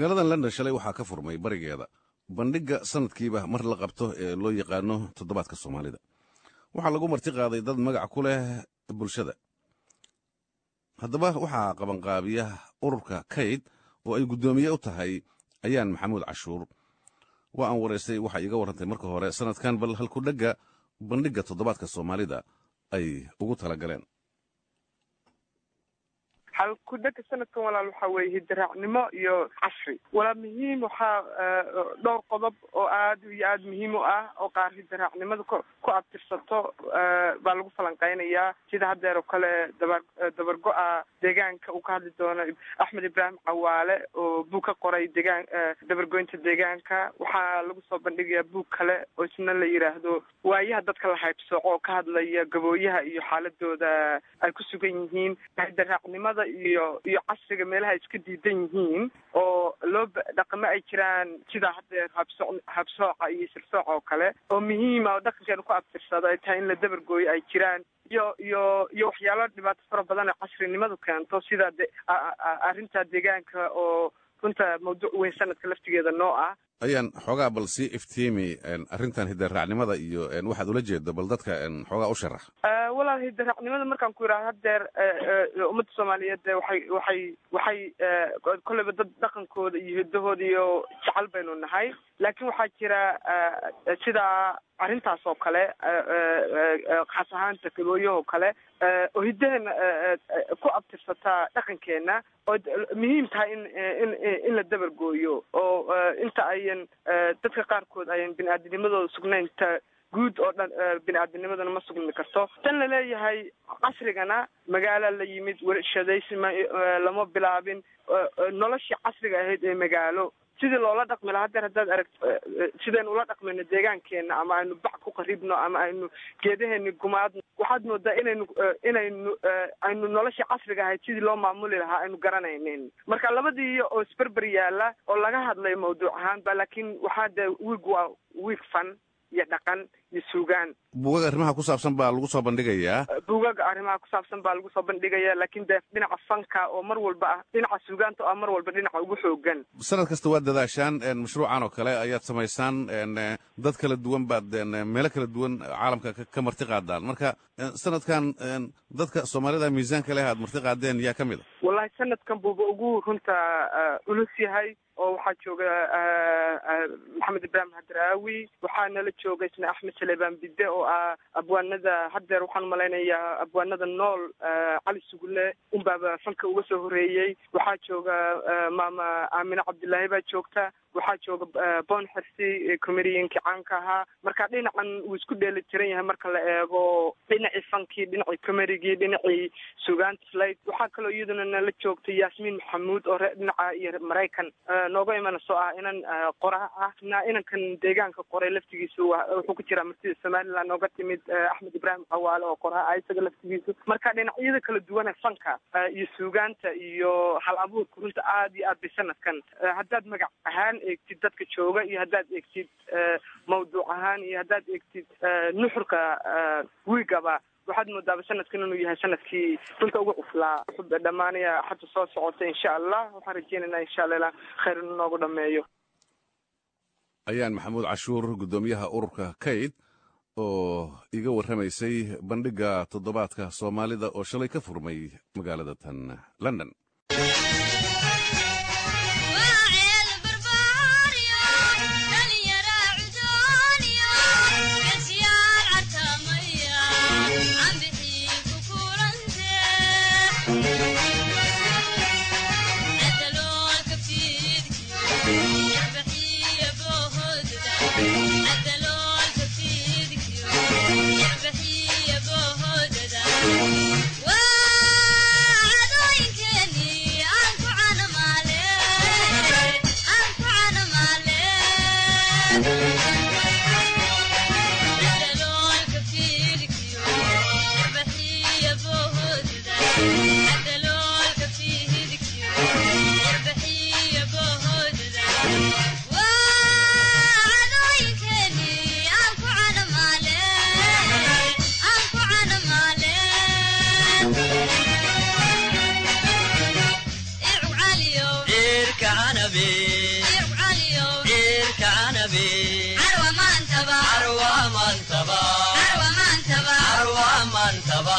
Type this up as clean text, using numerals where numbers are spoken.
magaalada London shalay waxaa ka furmay barigeeda bandhiga sanadkiiba mar la qabto ee loo yaqaano toddobaadka Soomaalida. waxaa lagu marti qaaday dad magac ku leh bulshada. haddaba waxaa qabanqaabiya ururka kayd oo ay gudoomiye u tahay ayaan maxamuud cashuur. waa aan wareystay waxa iga warantay marka hore sanadkan bal halku dhaga bandhiga toddobaadka Soomaalida ay ugu tala galeen. halku dhaga sanadkan walaal waxa weeye hidraacnimo iyo casri wala muhiim waxa dhowr qodob oo aad iyo aad muhiim u ah oo qaar hidraacnimada ku abtirsato baa lagu falanqeynayaa sida haddeer oo kale dabargo-a deegaanka uu ka hadli doono Axmed Ibraahim Cawaale oo buug ka qoray dabargoynta deegaanka. waxaa lagu soo bandhigayaa buug kale oo isna la yiraahdo waayaha dadka la haybsooco oo ka hadlaya gabooyaha iyo xaaladooda ay ku sugan yihiin. hidraacnimada iyo casriga meelaha iska diidan yihiin oo loo dhaqamo ay jiraan sida hadda habsooca iyo sirsooca oo kale oo muhiim ah oo dhaqankeena ku abtirsado ay tahay in la dabargooyo ay jiraan iyo waxyaalo dhibaato fara badan oo casrinimadu keento sida arrinta deegaanka oo runta mawduuc weyn sanadka laftigeeda noo ah. ayaan xoogaa bal sii iftiimi arrintan hidraacnimada iyo waxaad ula jeedo bal dadka xoogaa u sharax. walaal hidraacnimada markaan ku yidhaha haddeer ummadda Soomaaliyeed waxay kolleyba dad dhaqankooda iyo hiddahooda iyo jecel baynu nahay laakiin waxaa jira sida arrintaas oo kale khas ahaanta gabooyahoo kale oo hiddaheena ku abtirsataa dhaqankeena oo muhiim tahay in la dabargooyo oo inta ayan dadka qaarkood ayan bini'aadinimadooda sugnaynta guud oo dhan bini'aadinimadana ma sugmi karto. tan la leeyahay casrigana magaala la yimid warshadaysi lama bilaabin noloshii casriga ahayd ee magaalo sidii loola dhaqmi lahaa haddeer haddaad aragto sidaynu ula dhaqmayno deegaankeena ama aynu bac ku qaribno ama aynu geedaheeni gumaadno waxaad moodaa aynu noloshii casriga ahayd sidii loo maamuli lahaa aynu garanaynin. marka labadii oo isberber yaala oo laga hadlayo mawduuc ahaanba laakiin waxaa dee waa wiig fan iyo dhaqan iyo suugaan. buugaga arrimaha ku saabsan baa lagu soo bandhigayaa. buugaga arrimaha ku saabsan baa lagu soo bandhigayaa laakiin dee dhinaca fanka oo mar walba ah dhinaca suugaanta oo mar walba dhinaca ugu xoogan. sanad kasta waad dadaashaan mashruucan oo kale ayaad samaysaan dad kala duwan baad meelo kala duwan caalamka ka marti qaadaan. marka sanadkan dadka Soomaalida miisaanka leh aad marti qaadeen yaa ka mid ah. wallahi sanadkan buuba ugu runta culus yahay oo waxaa jooga maxamed ibraahim hadraawi waxaa nala jooga isna axmed saleebaan bidde oo ah abwaanada haddeer waxaan malaynayaa abwaanada nool cali sugule unbaaba fanka uga soo horeeyey. waxaa jooga maama aamine cabdillaahi baa joogta. waxaa jooga boon xirsi comediankii caanka ahaa. marka dhinacan wuu isku dheeli tiran yahay marka la eego dhinacii fankii dhinacii comedigii dhinacii suugaanta slide. waxaa kaloo iyaduna nala joogtay yaasmiin maxamuud oo dhinaca iyo maraykan nooga imanayso ah inan qoraa ah inankan deegaanka qoray laftigiisu wuxuu ku jiraa martida Somaliland nooga timid Axmed Ibraahim Cawaale oo qoraa ah isaga laftigiisu. marka dhinacyada kala duwan ee fanka iyo suugaanta iyo hal abuurka runta aad iyo aad bay sanadkan haddaad magac ahaan eegtid dadka jooga iyo haddaad eegtid mawduuc ahaan iyo haddaad eegtid nuxurka wiigaba waxaad moodaaba sanadkan inuu yahay sanadkii runta ugu cuflaa. wuxuu dhammaanaya xadda soo socota insha allah. waxaan rajeynaynaa insha allah khayr inuu noogu dhameeyo. ayaan maxamuud cashuur gudoomiyaha ururka kayd oo iga warramaysay bandhiga toddobaadka Soomaalida oo shalay ka furmay magaalada tan London. Be arwa man taba